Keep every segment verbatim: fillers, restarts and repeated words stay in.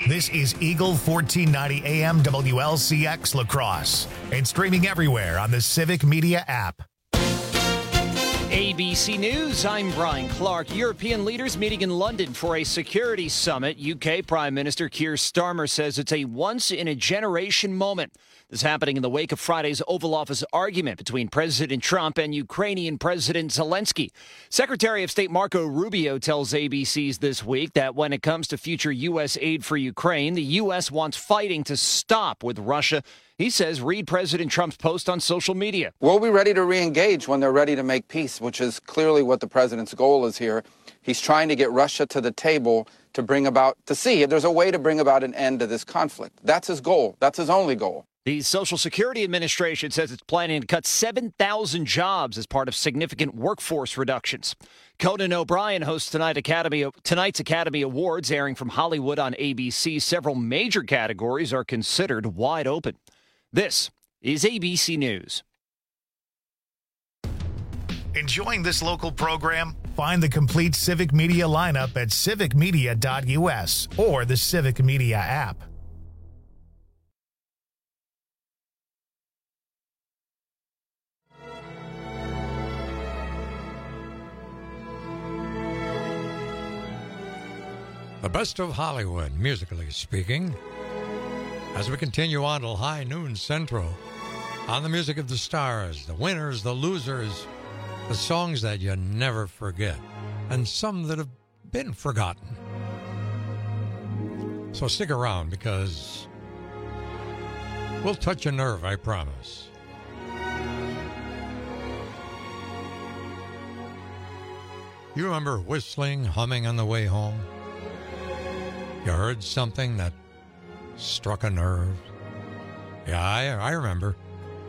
This is Eagle fourteen ninety A M W L C X La Crosse and streaming everywhere on the Civic Media app. A B C News, I'm Brian Clark. European leaders meeting in London for a security summit. U K Prime Minister Keir Starmer says it's a once-in-a-generation moment. This happening in the wake of Friday's Oval Office argument between President Trump and Ukrainian President Zelensky. Secretary of State Marco Rubio tells A B C's This Week that when it comes to future U S aid for Ukraine, the U S wants fighting to stop with Russia. He says, read President Trump's post on social media. We'll be ready to re-engage when they're ready to make peace, which is clearly what the president's goal is here. He's trying to get Russia to the table to bring about, to see if there's a way to bring about an end to this conflict. That's his goal. That's his only goal. The Social Security Administration says it's planning to cut seven thousand jobs as part of significant workforce reductions. Conan O'Brien hosts tonight Academy, tonight's Academy Awards, airing from Hollywood on A B C. Several major categories are considered wide open. This is A B C News. Enjoying this local program? Find the complete Civic Media lineup at civic media dot U S or the Civic Media app. The best of Hollywood, musically speaking, as we continue on till high noon central on the music of the stars, the winners, the losers, the songs that you never forget, and some that have been forgotten. So stick around because we'll touch a nerve, I promise. You remember whistling, humming on the way home? You heard something that struck a nerve? Yeah, I, I remember.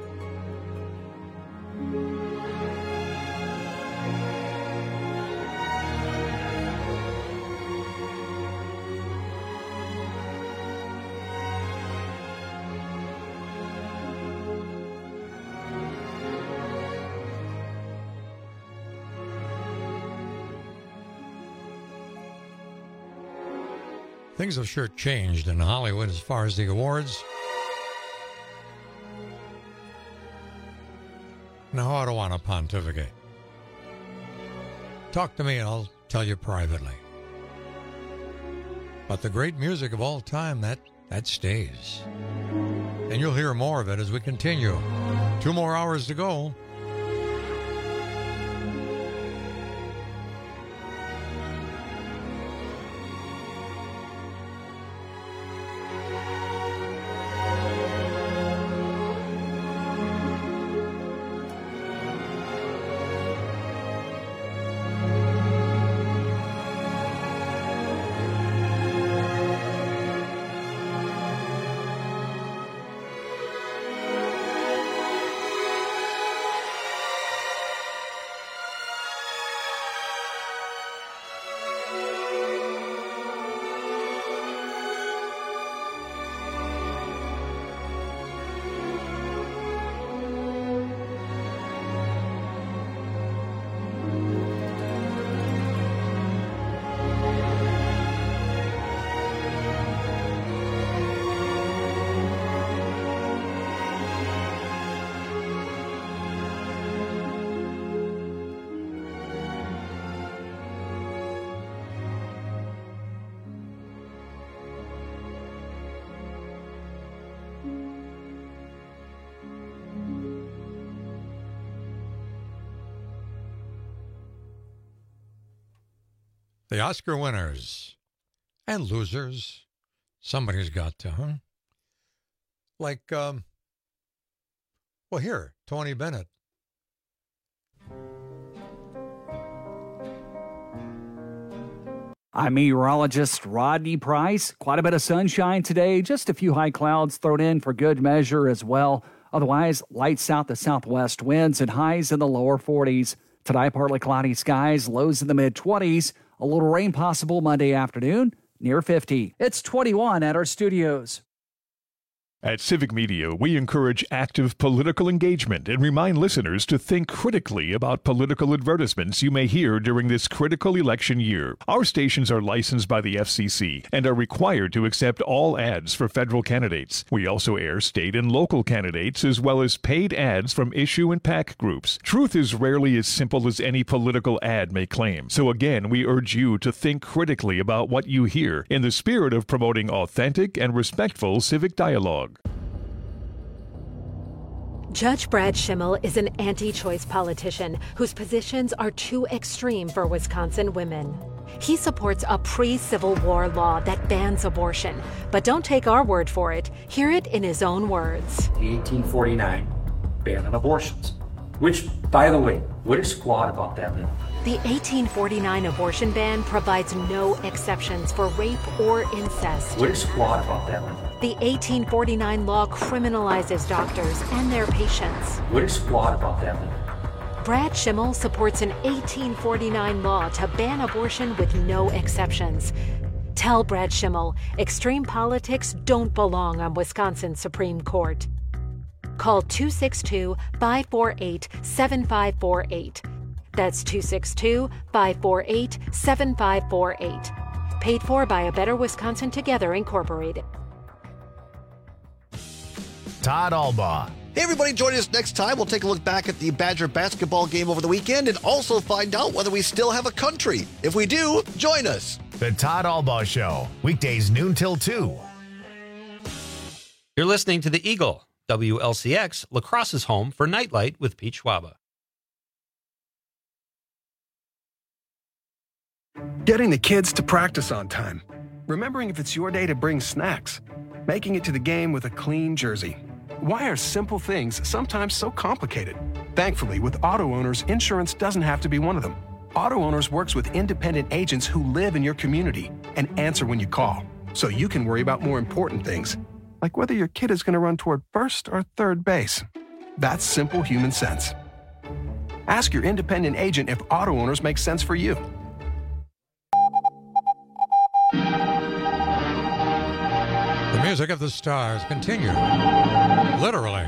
Things have sure changed in Hollywood as far as the awards. Now, I don't want to pontificate. Talk to me and I'll tell you privately. But the great music of all time, that, that stays. And you'll hear more of it as we continue. Two more hours to go. The Oscar winners and losers. Somebody's got to, huh? Like, um, well, here, Tony Bennett. I'm meteorologist Rodney Price. Quite a bit of sunshine today. Just a few high clouds thrown in for good measure as well. Otherwise, light south to southwest winds and highs in the lower forties. Tonight, partly cloudy skies, lows in the mid-twenties. A little rain possible Monday afternoon, near fifty. It's twenty-one at our studios. At Civic Media, we encourage active political engagement and remind listeners to think critically about political advertisements you may hear during this critical election year. Our stations are licensed by the F C C and are required to accept all ads for federal candidates. We also air state and local candidates as well as paid ads from issue and PAC groups. Truth is rarely as simple as any political ad may claim. So again, we urge you to think critically about what you hear in the spirit of promoting authentic and respectful civic dialogue. Judge Brad Schimmel is an anti-choice politician whose positions are too extreme for Wisconsin women. He supports a pre-Civil War law that bans abortion, but don't take our word for it. Hear it in his own words. The eighteen forty-nine ban on abortions, which, by the way, what is flawed about that law? The eighteen forty-nine abortion ban provides no exceptions for rape or incest. What is flawed about that law? The eighteen forty-nine law criminalizes doctors and their patients. What is flawed about that law? Brad Schimmel supports an eighteen forty-nine law to ban abortion with no exceptions. Tell Brad Schimmel, extreme politics don't belong on Wisconsin's Supreme Court. Call two six two, five four eight, seven five four eight. That's two six two, five four eight, seven five four eight. Paid for by A Better Wisconsin Together, Incorporated. Todd Albaugh. Hey, everybody, join us next time. We'll take a look back at the Badger basketball game over the weekend and also find out whether we still have a country. If we do, join us. The Todd Albaugh Show, weekdays noon till two. You're listening to The Eagle, W L C X, La Crosse's home for Nightlight with Pete Schwaba. Getting the kids to practice on time. Remembering if it's your day to bring snacks. Making it to the game with a clean jersey. Why are simple things sometimes so complicated? Thankfully, with Auto Owners, insurance doesn't have to be one of them. Auto Owners works with independent agents who live in your community and answer when you call, so you can worry about more important things, like whether your kid is going to run toward first or third base. That's simple human sense. Ask your independent agent if Auto Owners makes sense for you. The music of the stars continue. Literally.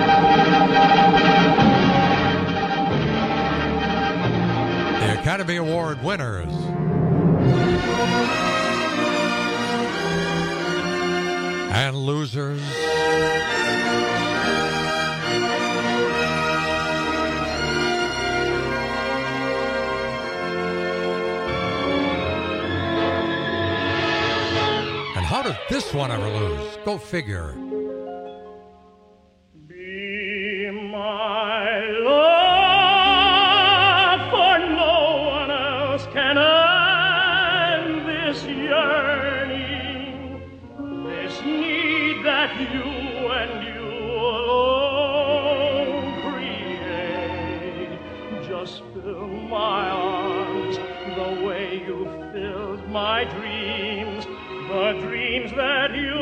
The Academy Award winners. And losers. How did this one ever lose? Go figure. Be my love, for no one else can end this yearning, this need that you and you alone create. Just fill my arms the way you filled my dreams. The dreams that you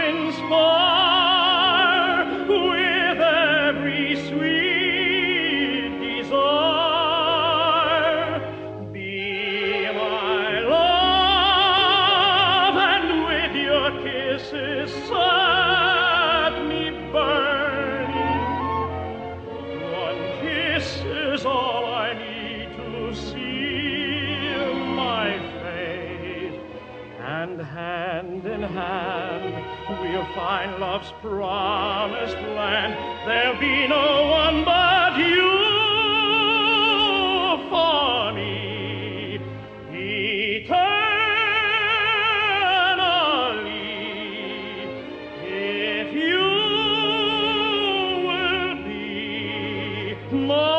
inspire with every sweet desire. Be my love, and with your kisses set me burning. One kiss is all I need to seal my fate. And hand in hand, we'll find love's promised land. There'll be no one but you for me, eternally. If you will be my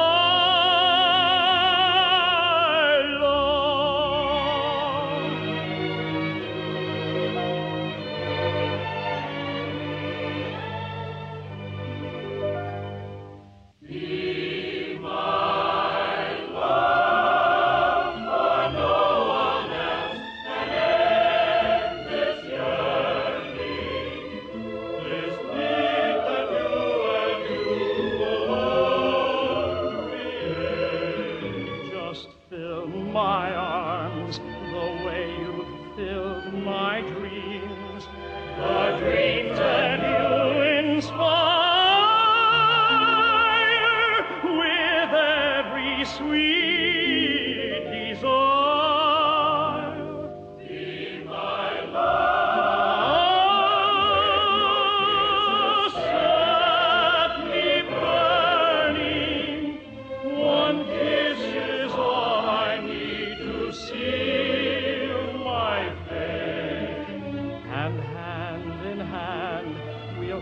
Be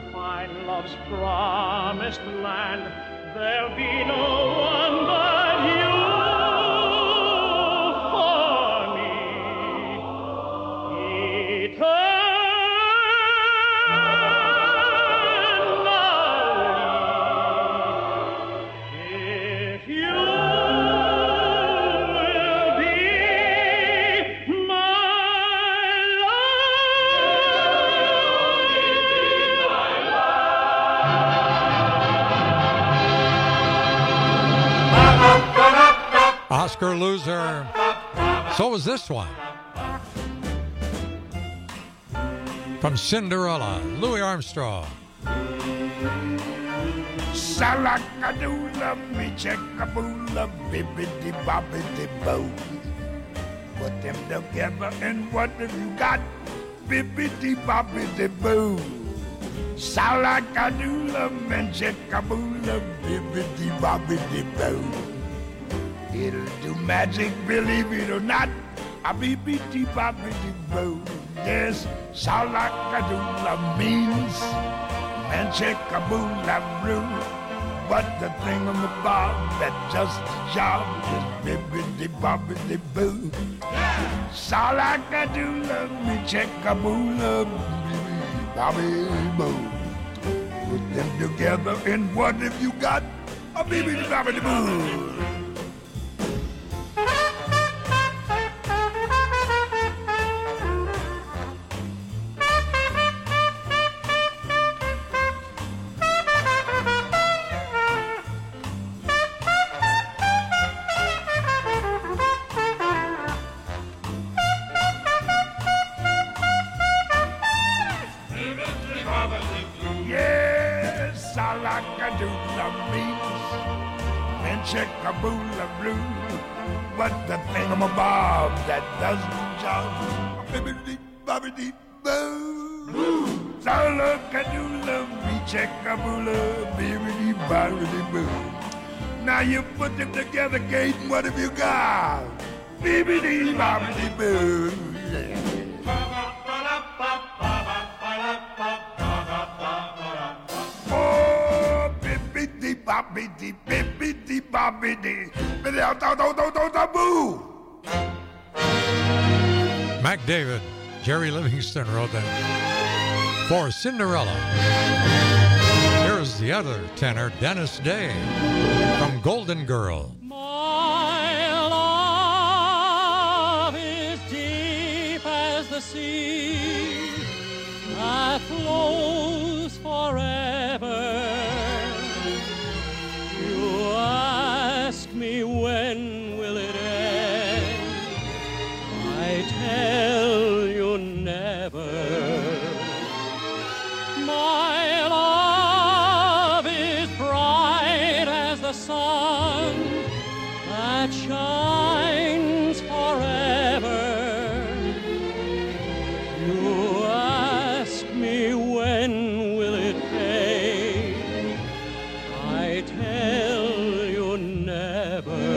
find love's promised land, there'll be no one but you for me. Eternally. If you will be my Oscar loser. So was this one. From Cinderella, Louis Armstrong. Salakadoola, me checkaboola, bibbidi bobbidi boo. Put them together and what have you got? Bibbidi bobbidi boo. Salakadoola, me checkaboola, bibbidi bobbidi boo. It'll do magic, believe it or not. A bibbidi bobbidi boo. Yes, salakadoola means and checkaboola brew. But the thingamabob that just the job is bibbidi bobbidi boo. Salakadoola, me checkaboola, bibbidi bobbidi boo. Put them together and what have you got? A bibbidi bobbidi boo. Checkaboola blue, but the thingamabob that does the job, bibbidi bobbidi boo. Salakadoola, me checkaboola, bibbidi bobbidi boo. Now you put them together, Kate, and what have you got? Bibbidi bobbidi boo. Oh, bibbidi bobbidi bibbidi bobbidi bibbidi boo. Mac David, Jerry Livingston wrote that for Cinderella. Here's the other tenor, Dennis Day, from Golden Girl. My love is deep as the sea that flows forever. You ask me when will it end? I tell you never. My love is bright as the sun that shines forever. You ask me when will it fade? I tell you never.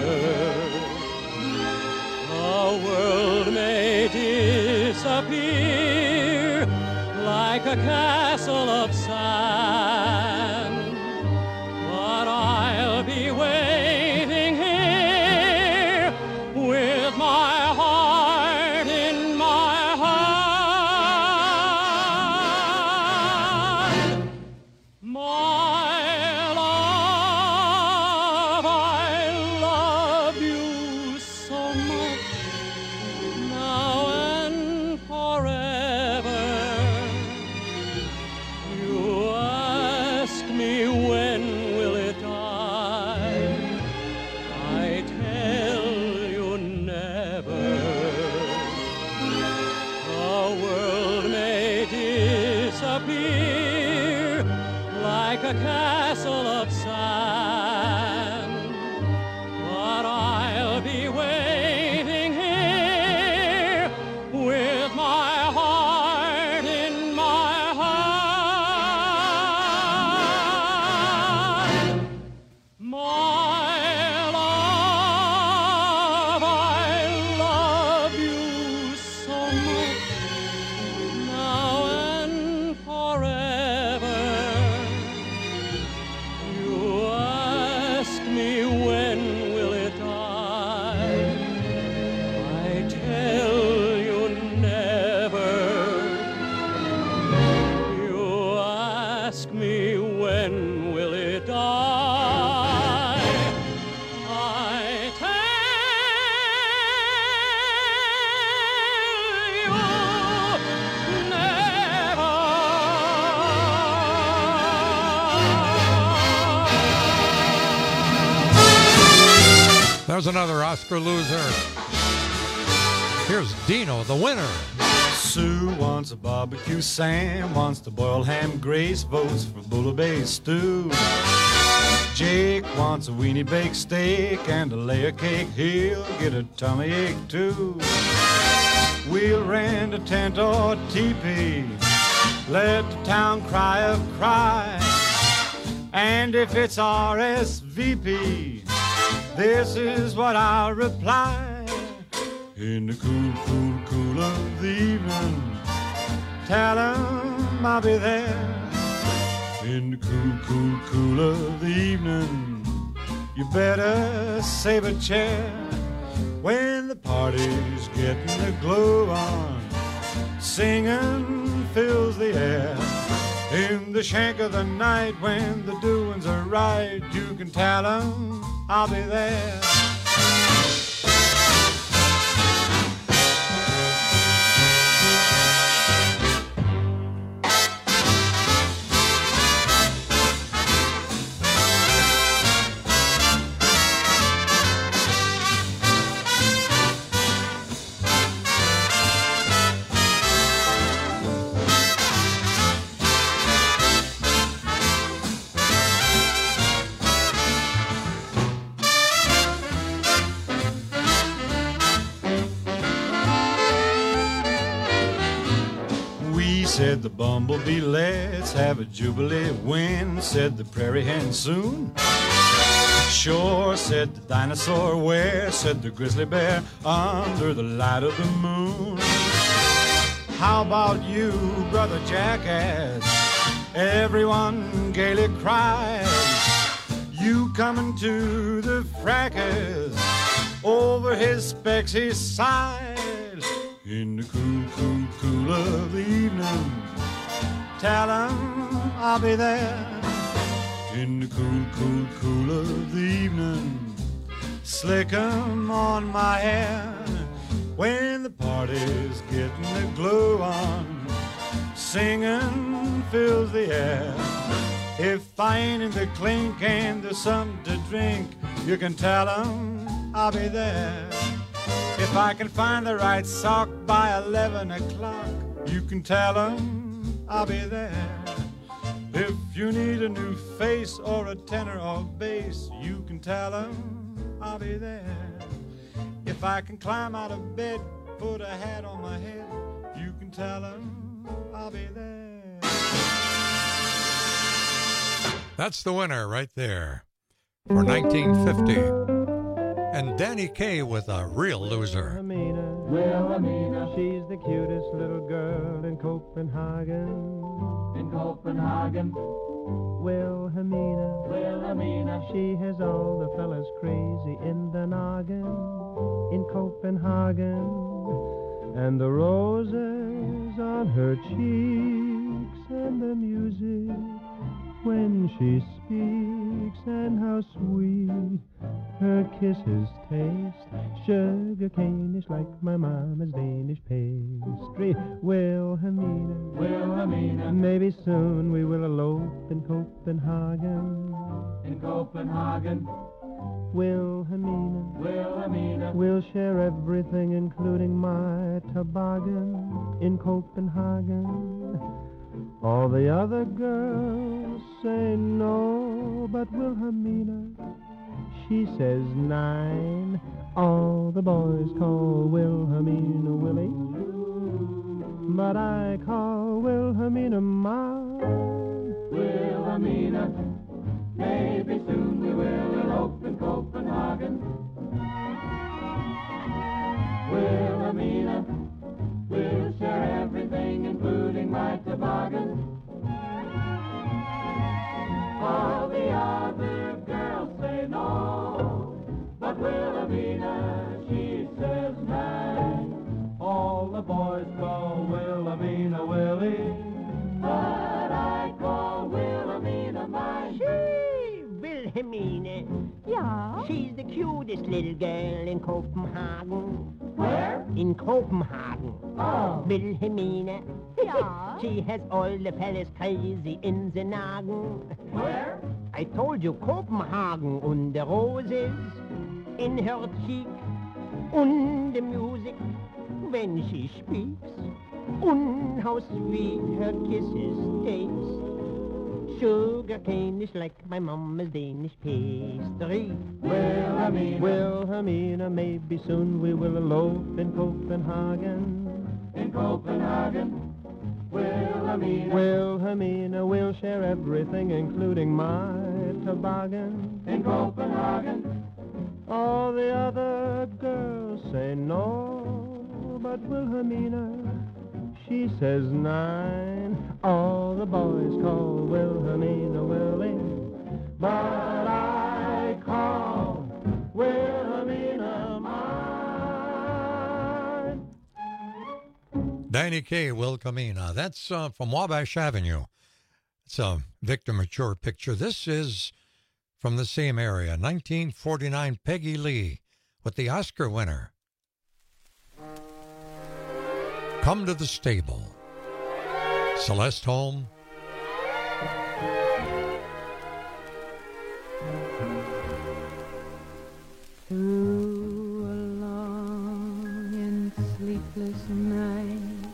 The world may disappear like a castle of sand, but I'll be waiting here with my heart in my hand. My love, I love you so much now and forever. You ask me when will it die? I tell you never. The world may disappear like a castle of sand, but I'll be waiting here with my heart in my hand. My love, I love you so much now and forever. there's another Oscar loser. Here's Dino, the winner. Sue wants a barbecue, Sam wants to boil ham, Grace votes for bouillabaisse stew. Jake wants a weenie baked steak and a layer cake, he'll get a tummy ache too. We'll rent a tent or teepee, let the town cry a cry, and if it's R S V P, this is what I'll reply. In the cool, cool, cool of the evening, tell 'em I'll be there. In the cool, cool, cool of the evening, you better save a chair. When the party's getting the glow on, singing fills the air. In the shank of the night, when the doings are right, you can tell 'em I'll be there. Said the bumblebee, let's have a jubilee. When? Said the prairie hen, soon. Sure, said the dinosaur. Where? Said the grizzly bear, under the light of the moon. How about you, brother jackass? Everyone gaily cries. You coming to the fracas, over his specs he sighed. In the cool, cool, cool of the evening, tell 'em I'll be there. In the cool, cool, cool of the evening, slick 'em on my hair. When the party's getting the glow on, singing fills the air. If I ain't in the clink and there's something to drink, you can tell 'em I'll be there. If I can find the right sock by eleven o'clock, you can tell 'em I'll be there. If you need a new face or a tenor or bass, you can tell 'em I'll be there. If I can climb out of bed, put a hat on my head, you can tell 'em I'll be there. That's the winner right there for nineteen fifty. And Danny Kaye with a real loser. Wilhelmina, she's the cutest little girl in Copenhagen. In Copenhagen. Wilhelmina, Wilhelmina, she has all the fellas crazy in the noggin. In Copenhagen. And the roses on her cheeks and the music when she speaks, and how sweet her kisses taste, sugar cane-ish like my mama's Danish pastry. Wilhelmina, Wilhelmina, maybe soon we will elope in Copenhagen. In Copenhagen. Wilhelmina, Wilhelmina, we'll share everything including my toboggan in Copenhagen. All the other girls say no, but Wilhelmina, she says nine. All the boys call Wilhelmina Willie, but I call Wilhelmina mine. Wilhelmina, maybe soon we will elope in Copenhagen. Wilhelmina, we'll share everything, including my toboggan. All the other girls say no, but Wilhelmina, she says nine. All the boys call Wilhelmina Willie, but I call Wilhelmina mine. She, Wilhelmina. Yeah? She's the cutest little girl in Copenhagen. Where? In Copenhagen. Oh. Wilhelmina. Yeah? She has all the fellas crazy in the noggin. Where? I told you Copenhagen and the roses in her cheek, and the music when she speaks, and how sweet her kisses taste. Sugar cane is like my mama's Danish pastry. Wilhelmina, Wilhelmina, maybe soon we will elope in Copenhagen. In Copenhagen, Wilhelmina, Wilhelmina, we'll share everything, including my toboggan. In Copenhagen, all the other girls say no, but Wilhelmina, she says nine. All the boys call Wilhelmina Willie, but I call Wilhelmina mine. Danny Kaye, Wilhelmina. That's uh, from Wabash Avenue. It's a Victor Mature picture. This is from the same area, nineteen forty-nine, Peggy Lee with the Oscar winner. Come to the Stable. Celeste Holm. Through a long and sleepless night,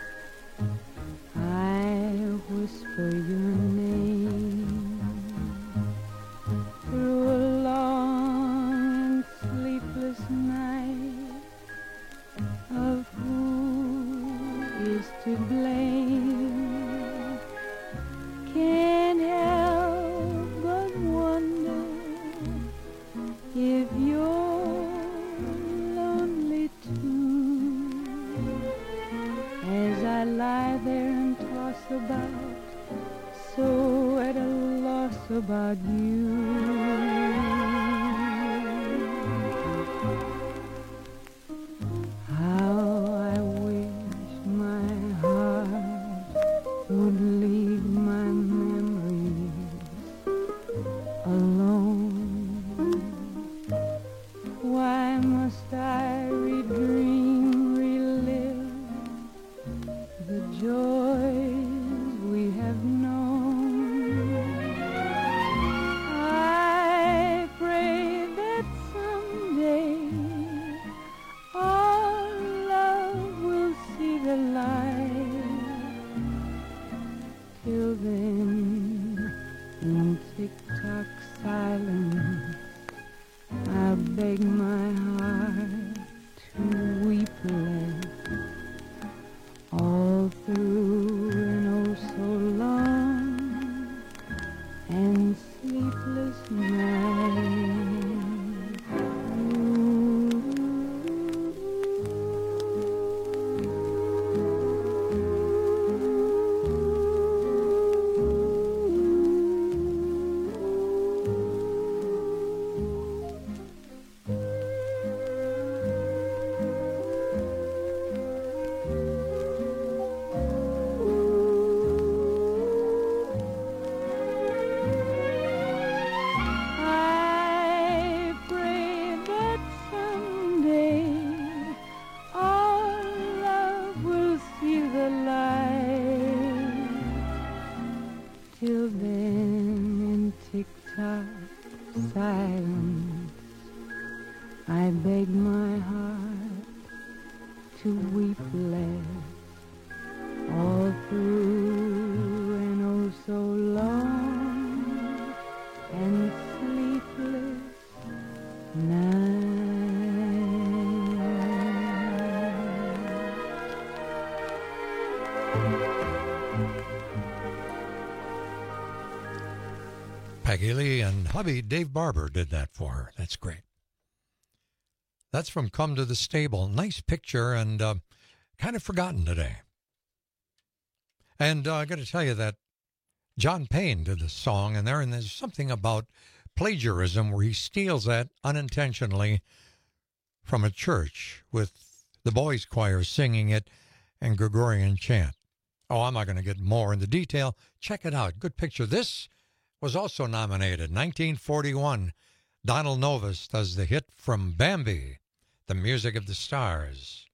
I whisper your name. Through a long and sleepless night, of who is to blame, can't help but wonder if you're lonely too, as I lie there and toss about, so at a loss about you. How I wish my heart would leave my memories alone. Why must I redream, relive the joys we have known? I pray that someday our love will see the light. Till then, in tick-tock silence, I beg my heart to weep less, all through an oh so long and sleepless night. I pray that someday our love will see the light. Till then, in tick-tock silence, I beg my heart to weep less, all through an oh so long and sleepless night. Peggy Lee and hubby Dave Barber did that for her. That's great. That's from Come to the Stable. Nice picture and uh, kind of forgotten today. And uh, I got to tell you that John Payne did the song, and there and there's something about plagiarism where he steals that unintentionally from a church with the boys' choir singing it and Gregorian chant. Oh, I'm not going to get more into detail. Check it out. Good picture. This was also nominated. nineteen forty-one, Donald Novus does the hit from Bambi, The Music of the Stars.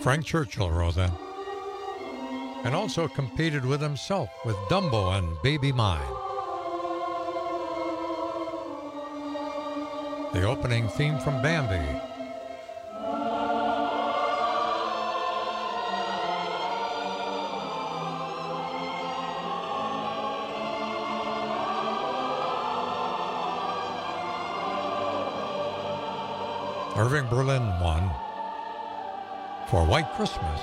Frank Churchill wrote that. And also competed with himself with Dumbo and Baby Mine. The opening theme from Bambi. Irving Berlin won for White Christmas.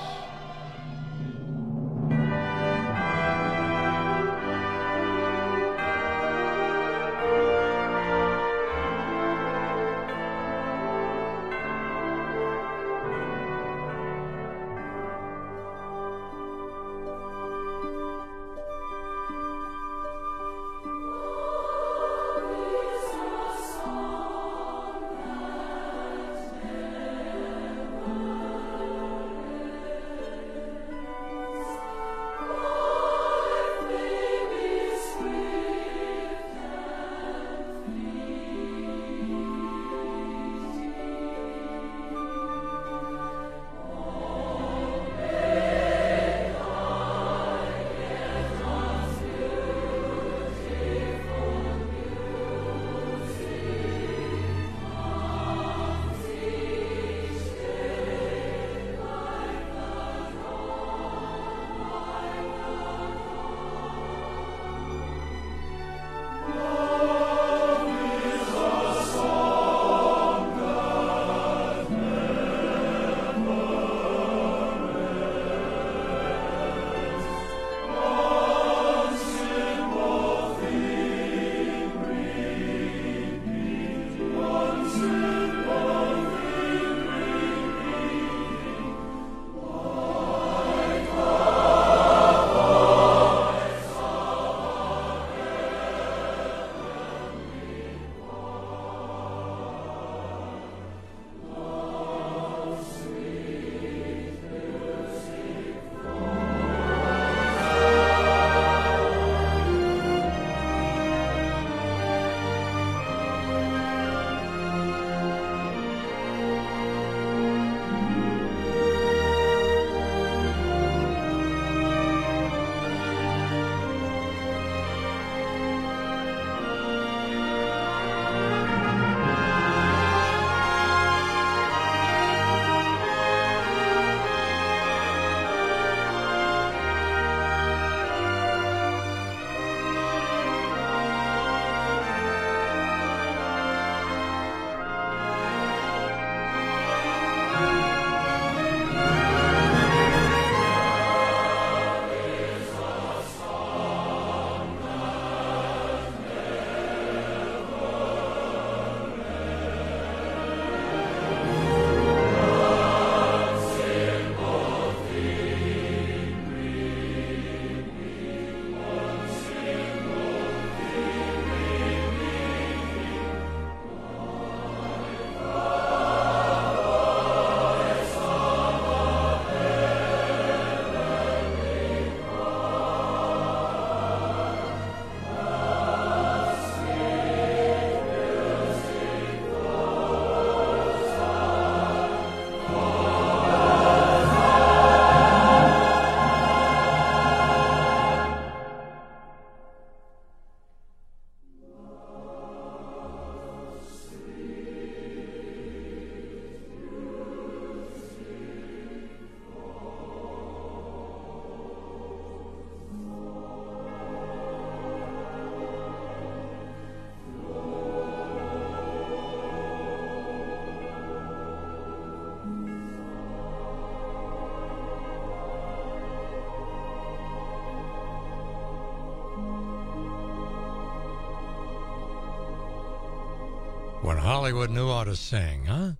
When Hollywood knew how to sing, huh?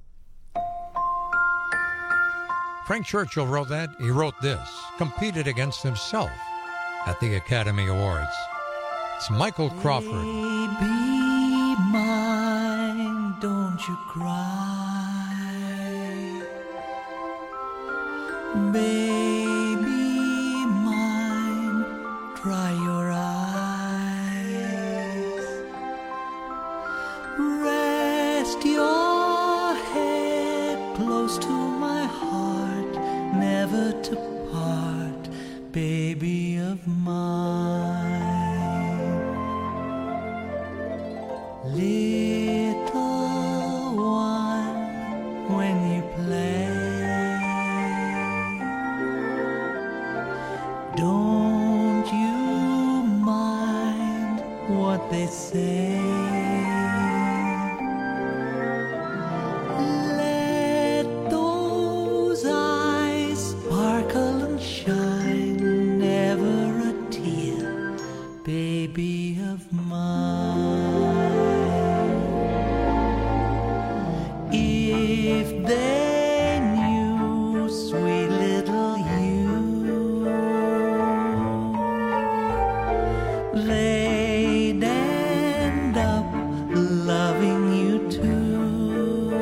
Frank Churchill wrote that. He wrote this, competed against himself at the Academy Awards. It's Michael Crawford. Baby mine, don't you cry. Baby mine, dry your eyes. Rest your head close to my heart. baby of mine. Little one, when you play, don't you mind what they say. Let those eyes sparkle and shine, never a tear, baby of mine. If they knew, sweet little you, they'd end up loving you too.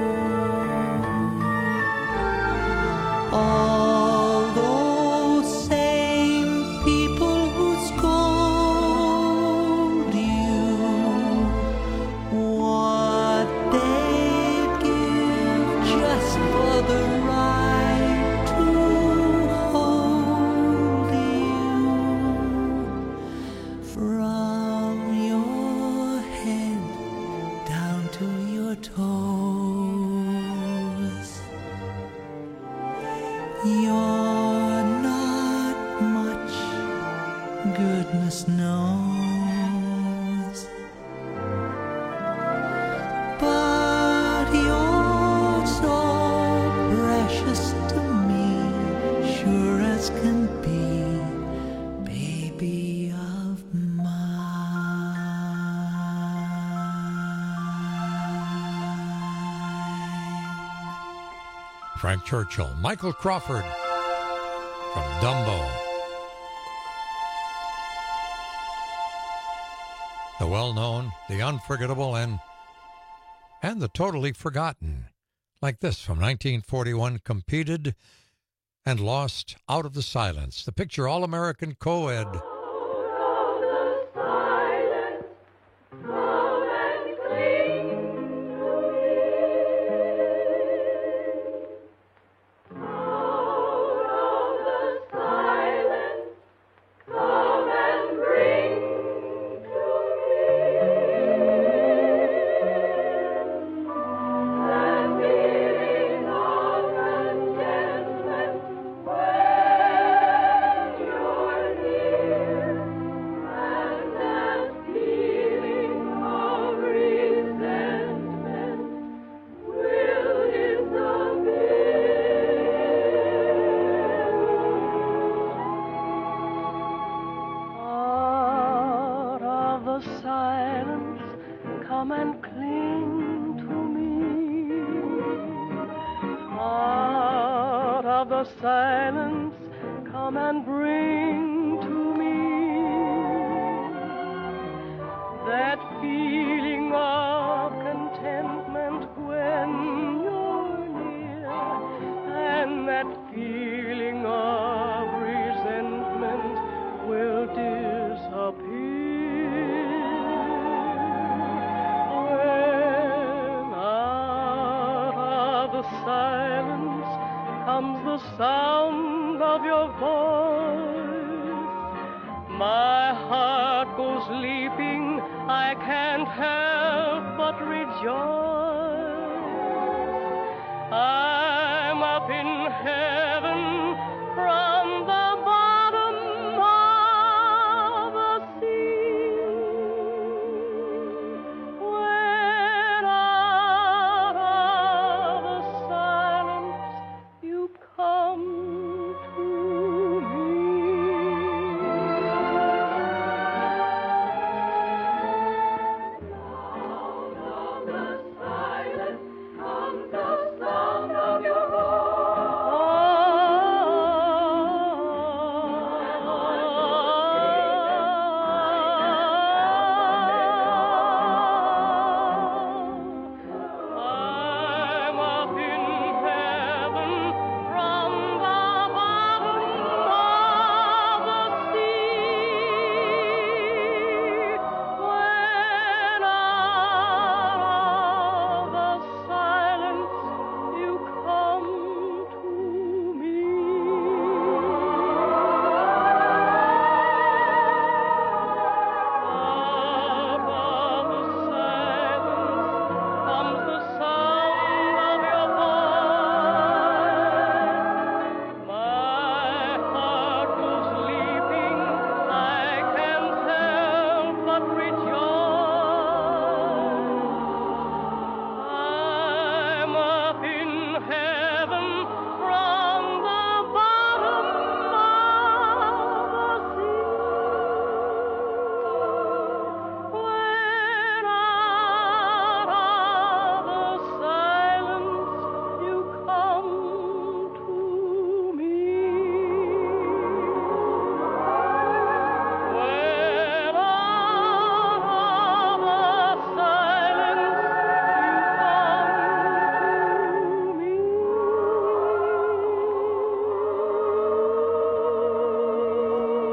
All those same people who scold you, what they'd give just for the right to hold you. From your head down to your toes, you're not much, goodness knows, but you're so precious to me, sure as can be, baby of Frank Churchill, Michael Crawford from Dumbo. The well-known, the unforgettable, and and the totally forgotten. Like this from nineteen forty-one, competed and lost Out of the Silence. The picture All-American co-ed. Silence.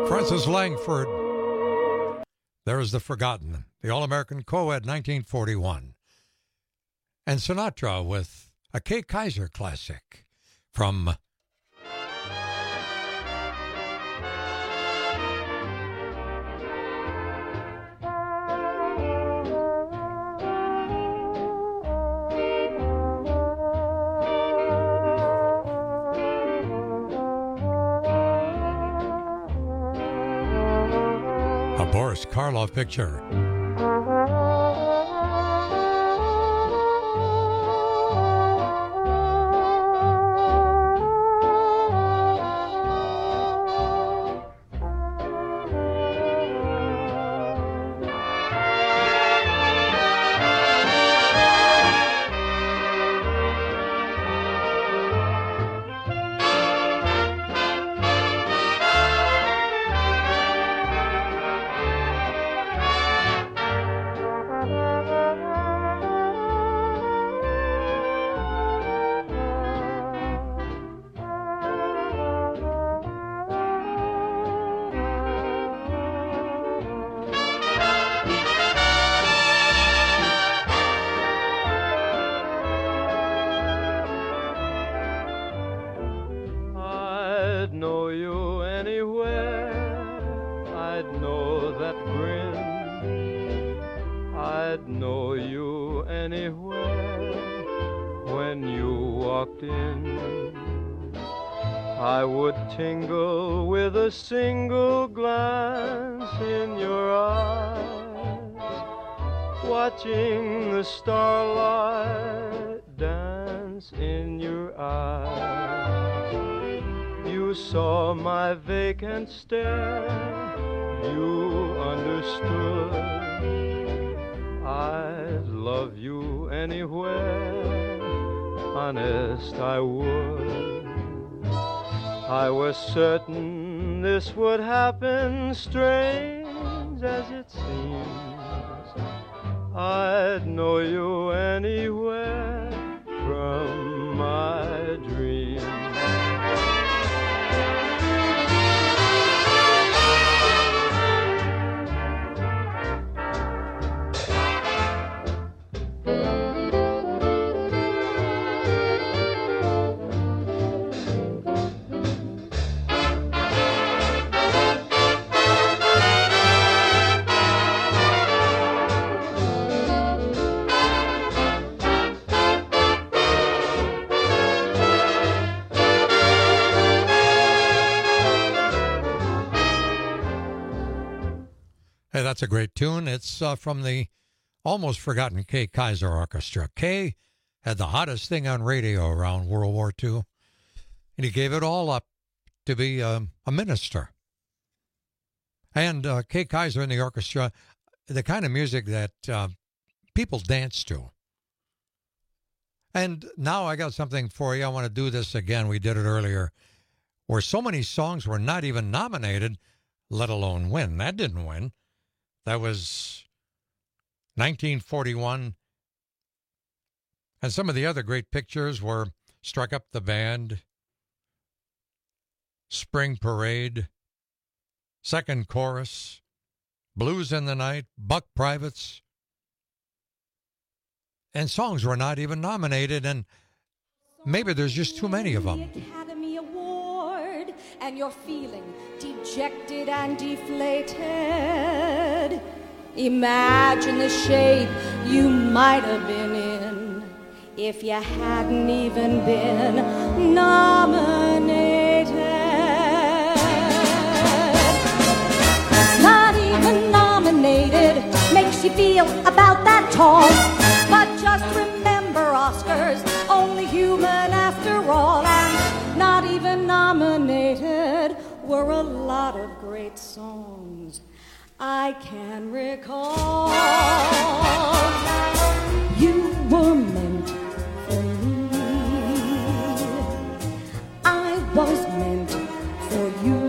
Francis Langford. There is The Forgotten, the All-American Co-Ed nineteen forty-one. And Sinatra with a Kay Kaiser classic from a Boris Karloff picture. Tingle with a single glance in your eyes, watching the starlight dance in your eyes. You saw my vacant stare, you understood I'd love you anywhere, honest I would. I was certain this would happen, strange as it seems. I'd know you anywhere from my dreams. Hey, that's a great tune. It's uh, from the almost forgotten Kay Kaiser Orchestra. Kay had the hottest thing on radio around World War Two, and he gave it all up to be um, a minister. And uh, Kay Kaiser and the orchestra, the kind of music that uh, people dance to. And now I got something for you. I want to do this again. We did it earlier, where so many songs were not even nominated, let alone win. That didn't win. That was nineteen forty-one. And some of the other great pictures were Struck Up the Band, Spring Parade, Second Chorus, Blues in the Night, Buck Privates. And songs were not even nominated, and maybe there's just too many of them. Academy Award, and you're feeling dejected and deflated. Imagine the shape you might have been in if you hadn't even been nominated. Not even nominated makes you feel about that tall. But just remember, Oscars, only human after all. And not even nominated were a lot of great songs I can recall. You were meant for me, I was meant for you.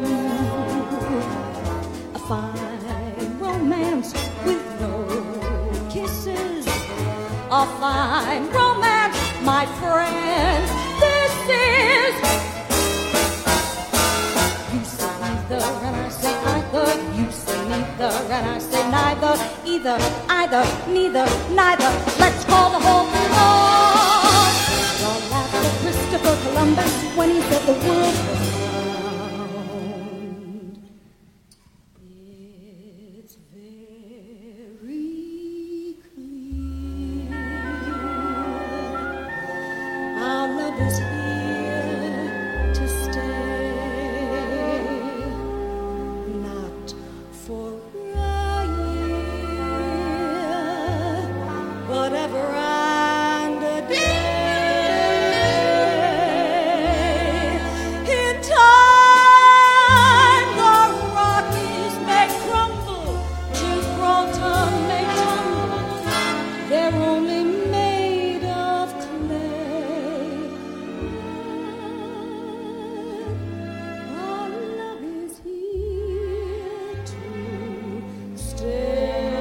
A fine romance with no kisses, a fine romance, my friends, this is. You say either and I say I. either, either, neither, neither. Let's call the whole thing on. Y'all laughed at Christopher Columbus when he said the world was round. It's very clear. Our love is here to stay, not for a year, but ever and a day. In time, the Rockies may crumble, Gibraltar may tumble. They're only made of clay. Our love is here to stay.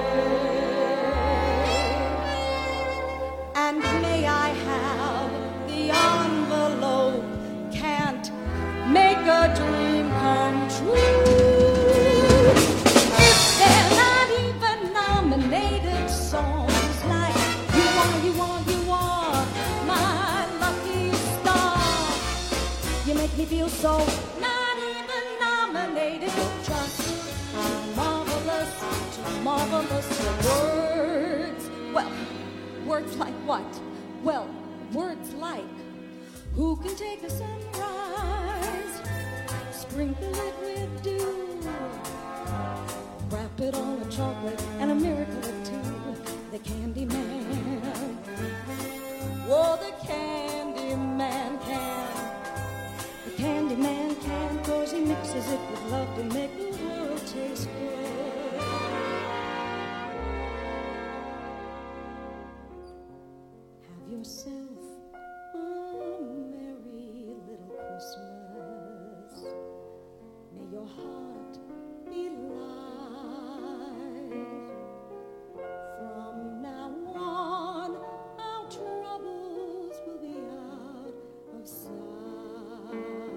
And may I have the envelope? Can't make a dream come true. If they're not even nominated songs like You Are, You Are, You Are, My Lucky Star, you make me feel so not even nominated, just too marvelous, too marvelous for words. Well, words like what? Well, words like who can take a sunrise, sprinkle it with dew, wrap it all in chocolate and a miracle or two. The Candy Man, oh, the Candy Man can. The Candy Man can, 'cause he mixes it with love to make the world taste good. Have yourself a merry little Christmas. May your heart be light. From now on, our troubles will be out of sight.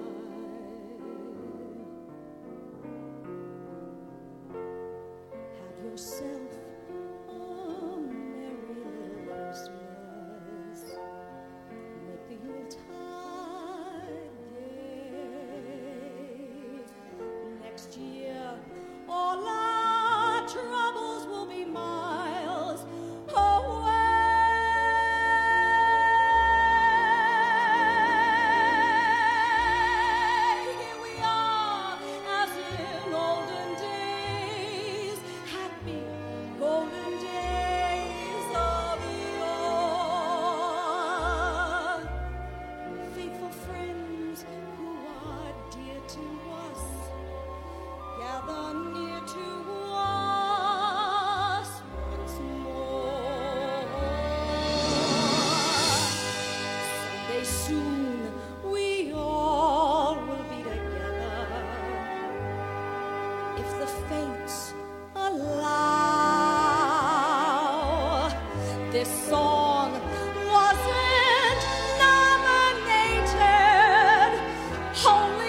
Have yourself a merry little Christmas. Make the Yuletide gay. Next year, all our troubles will be miles away. Here we are, as in olden days, happy golden days of yore. Faithful friends who are dear to us, gather near to us once more. Someday soon we all will be together, if the fates allow. This song wasn't nominated, only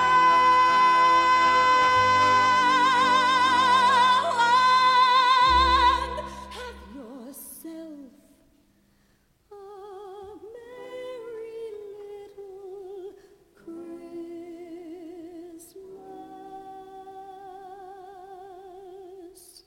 and have yourself a merry little Christmas.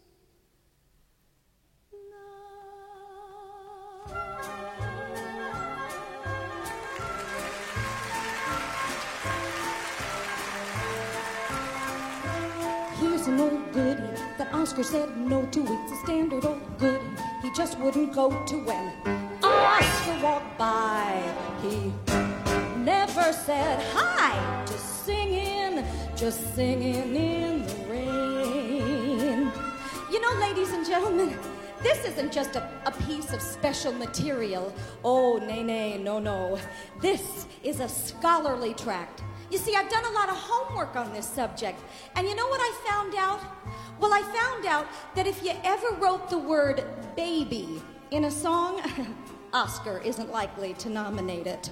Here's an old goodie that Oscar said no to. It's a standard old goodie he just wouldn't go to when Oscar walked by. He never said hi, just singing, just singing in the rain. You know, ladies and gentlemen, this isn't just a, a piece of special material. Oh, nay, nay, no, no. This is a scholarly tract. You see, I've done a lot of homework on this subject. And you know what I found out? Well, I found out that if you ever wrote the word baby in a song, Oscar isn't likely to nominate it.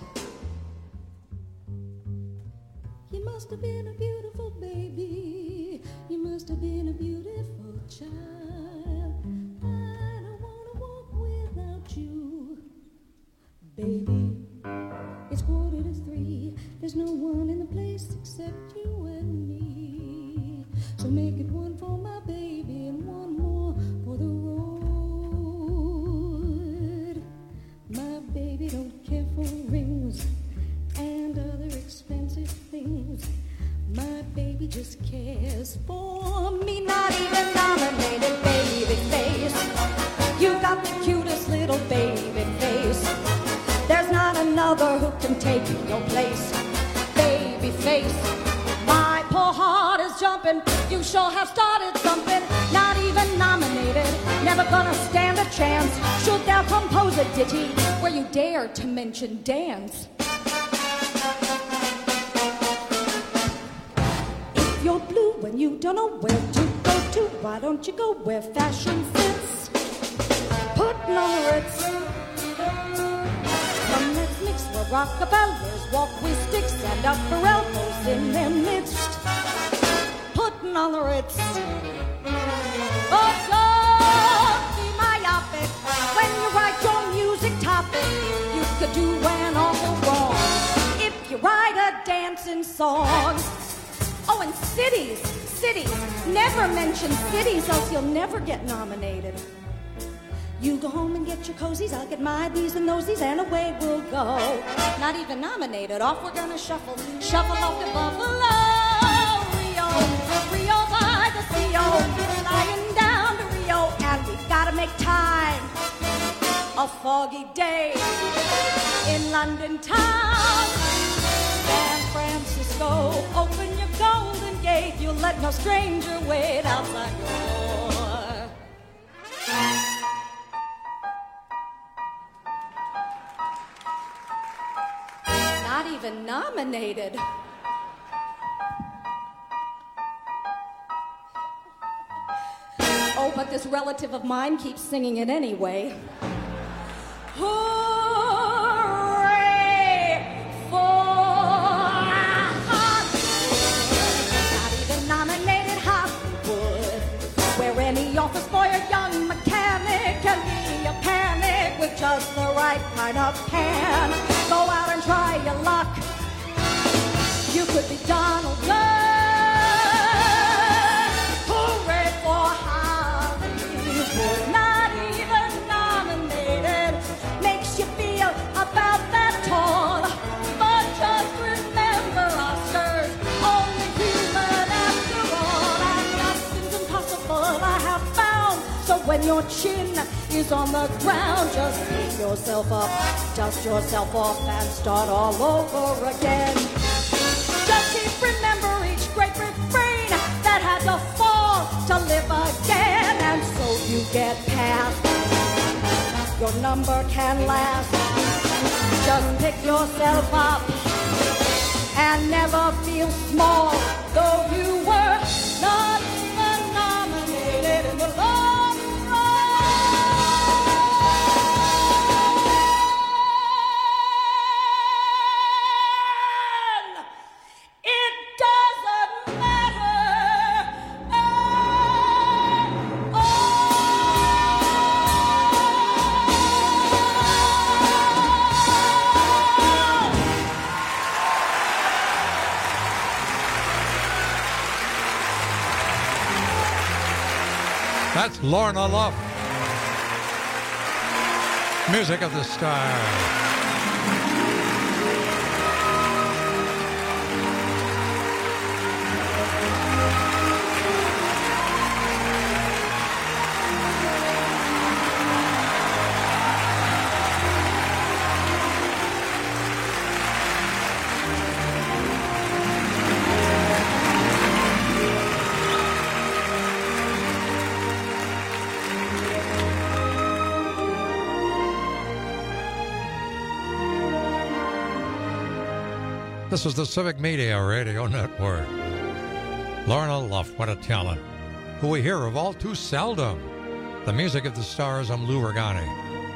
You must have been a beautiful baby. You must have been a beautiful child. about you, baby. It's quarter to three. There's no one in the place except you and me. So make it one for my baby and one more for the road. My baby don't care for rings and other expensive things. My baby just cares for me. Not even nominated baby face. You got the cutest little baby face. There's not another who can take your place. Baby face. My poor heart is jumping. You sure have started something. Not even nominated. Never gonna stand a chance. Should thou compose a ditty where you dare to mention dance? If you're blue when you don't know where to go to, why don't you go where fashion fits? Put on the Ritz. Come, let's mix where Rockefellers walk with sticks and up for elbows in their midst. Putting on the Ritz. Oh, don't be myopic when you write your music topic. You could do an awful wrong if you write a dancing song. Oh, and cities, cities. Never mention cities, else you'll never get nominated. You go home and get your cozies, I'll get my these and thosies, and away we'll go. Not even nominated, off we're gonna shuffle, shuffle off to Buffalo. Rio, Rio by the Rio, flying down to Rio, and we've gotta make time. A foggy day in London town. San Francisco, open your golden gate, you'll let no stranger wait outside your door. Not even nominated. Oh, but this relative of mine keeps singing it anyway. Hooray for Hollywood. Not even nominated Hollywood, where any office boy or young mechanic can be a panic with just the right kind of pan. Go out and try your luck. You could be Donald Duck. Hooray for Hollywood. Not even nominated. Makes you feel about that tall. But just remember, Oscars, only human after all. And nothing's impossible, I have found. So when your chin is on the ground, just pick yourself up, dust yourself off, and start all over again. Just keep remember each great refrain that had to fall to live again, and so you get past. Your number can last. Just pick yourself up and never feel small, though you were not even nominated in the long run. It doesn't matter at all. That's Lorna Luft. Music of the Stars. This is the Civic Media Radio Network. Lorna Luft, what a talent, who we hear of all too seldom. The Music of the Stars, I'm Lou Regani.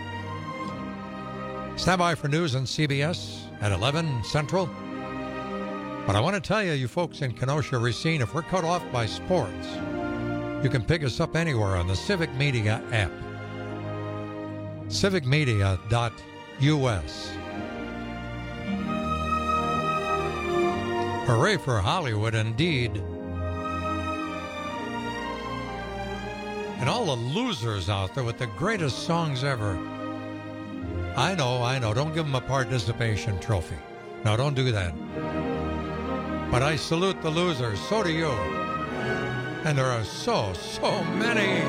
Stand by for news on C B S at eleven Central. But I want to tell you, you folks in Kenosha, Racine, if we're cut off by sports, you can pick us up anywhere on the Civic Media app. civic media dot U S. Hooray for Hollywood, indeed. And all the losers out there with the greatest songs ever. I know, I know. Don't give them a participation trophy. No, don't do that. But I salute the losers. So do you. And there are so, so many.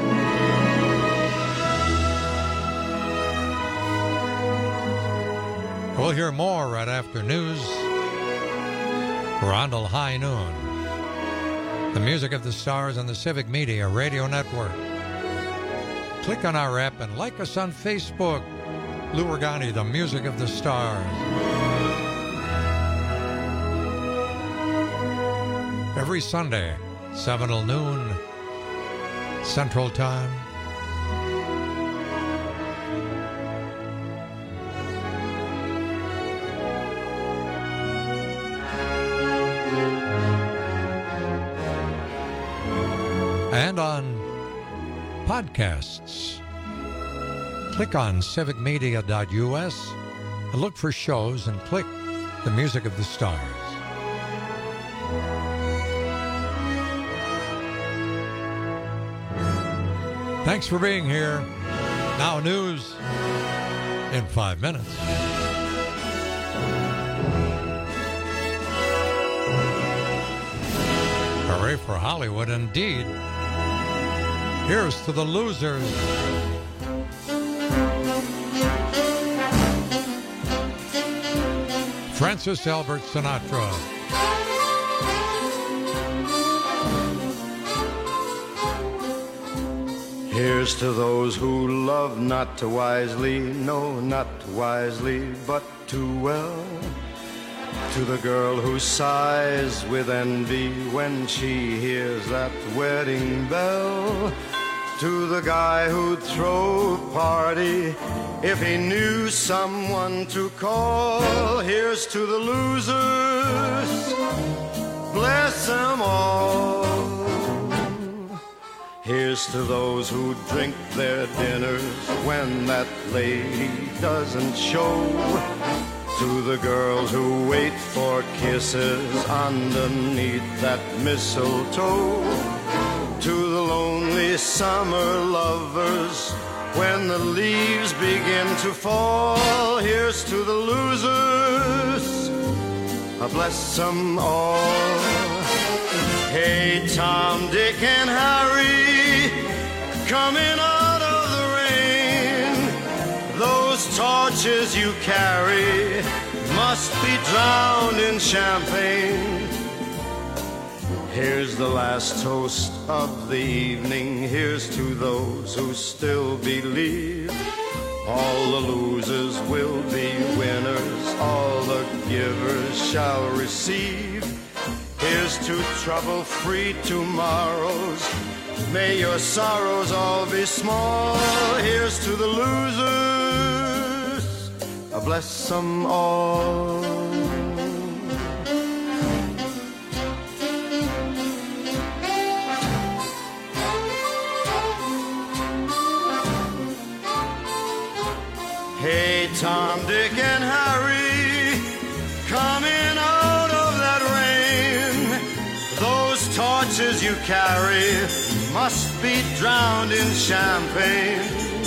We'll hear more right after news. Rondell High Noon. The music of the stars on the Civic Media Radio Network. Click on our app and like us on Facebook. Lou Organi, the music of the stars. Every Sunday, seven till noon, Central Time. And on podcasts. Click on civic media dot U S and look for shows and click the music of the stars. Thanks for being here. Now news in five minutes. Hooray for Hollywood, indeed. Here's to the losers. Francis Albert Sinatra. Here's to those who love not too wisely, no, not too wisely, but too well. To the girl who sighs with envy when she hears that wedding bell. To the guy who'd throw a party if he knew someone to call. Here's to the losers, bless them all. Here's to those who drink their dinners when that lady doesn't show. To the girls who wait for kisses underneath that mistletoe. To the lonely summer lovers when the leaves begin to fall. Here's to the losers, bless them all. Hey, Tom, Dick, and Harry, coming out of the rain. Those torches you carry must be drowned in champagne. Here's the last toast of the evening. Here's to those who still believe. All the losers will be winners. All the givers shall receive. Here's to trouble-free tomorrows. May your sorrows all be small. Here's to the losers. Bless them all. Hey, Tom, Dick, and Harry, coming out of that rain. Those torches you carry must be drowned in champagne.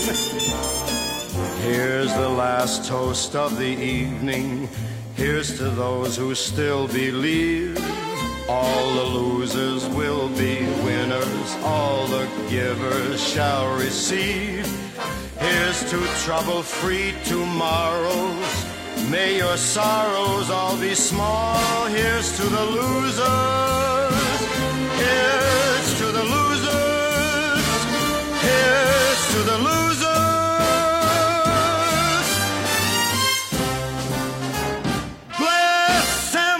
Here's the last toast of the evening. Here's to those who still believe. All the losers will be winners. All the givers shall receive. Here's to trouble-free tomorrows. May your sorrows all be small. Here's to the losers. Here's to the losers. Here's to the losers. Bless them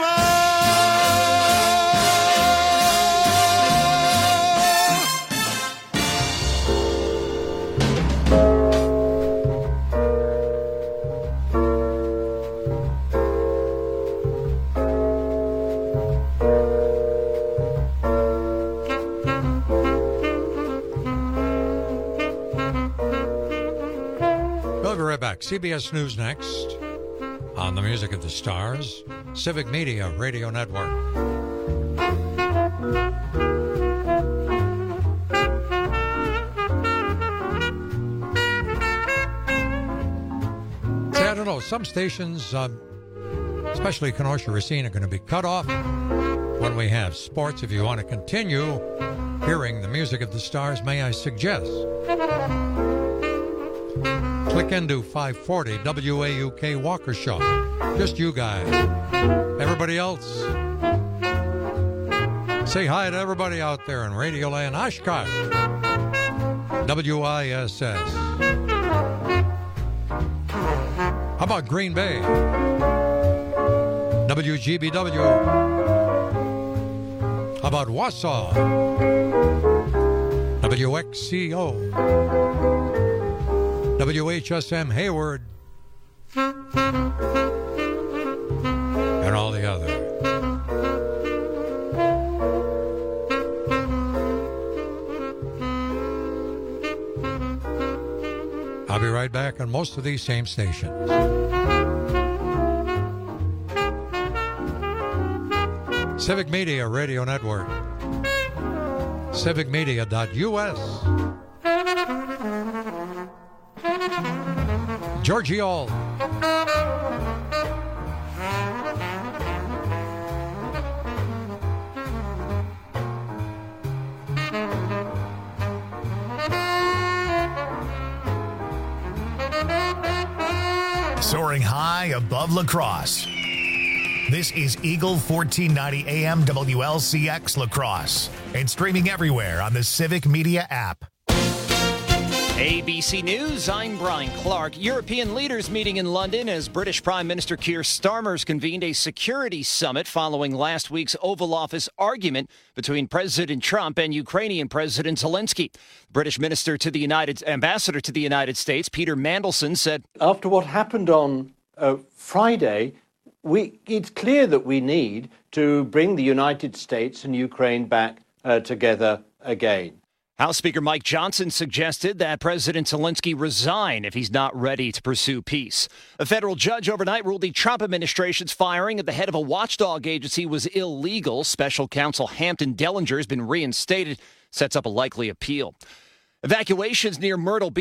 back. C B S News next on the Music of the Stars, Civic Media Radio Network. See, I don't know, some stations, um, especially Kenosha Racine, are going to be cut off when we have sports. If you want to continue hearing the Music of the Stars, may I suggest click into five forty W A U K Waukesha. Just you guys. Everybody else, say hi to everybody out there in Radio Land, Oshkosh, W I S S. How about Green Bay? W G B W. How about Wausau? W X C O. W H S M Hayward. And all the others. I'll be right back on most of these same stations. Civic Media Radio Network. civic media dot U S. Georgie All. Soaring high above La Crosse. This is Eagle fourteen ninety A M W L C X La Crosse and streaming everywhere on the Civic Media app. A B C News, I'm Brian Clark. European leaders meeting in London as British Prime Minister Keir Starmer's convened a security summit following last week's Oval Office argument between President Trump and Ukrainian President Zelensky. British Minister to the United Ambassador to the United States, Peter Mandelson, said, after what happened on uh, Friday, we, it's clear that we need to bring the United States and Ukraine back uh, together again. House Speaker Mike Johnson suggested that President Zelensky resign if he's not ready to pursue peace. A federal judge overnight ruled the Trump administration's firing at the head of a watchdog agency was illegal. Special counsel Hampton Dellinger has been reinstated, sets up a likely appeal. Evacuations near Myrtle Beach